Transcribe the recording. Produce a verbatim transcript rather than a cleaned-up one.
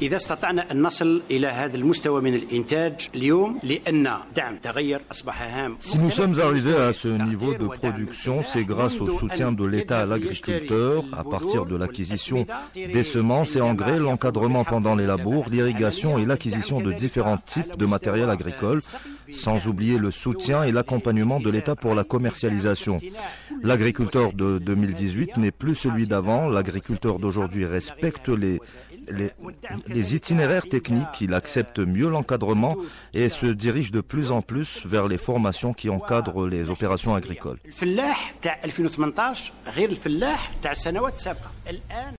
إذا استطعنا أن نصل إلى هذا المستوى من الإنتاج اليوم لأن دعم تغير أصبح هام. Si nous sommes arrivés à ce niveau de production, c'est grâce au soutien de l'État à l'agriculteur, à partir de l'acquisition des semences et engrais, l'encadrement pendant les labours, l'irrigation et l'acquisition de différents types de matériel agricole, sans oublier le soutien et l'accompagnement de l'État pour la commercialisation. L'agriculteur de deux mille dix-huit n'est plus celui d'avant. L'agriculteur d'aujourd'hui respecte les, les, les itinéraires techniques, il accepte mieux l'encadrement et se dirige de plus en plus vers les formations qui encadrent les opérations agricoles.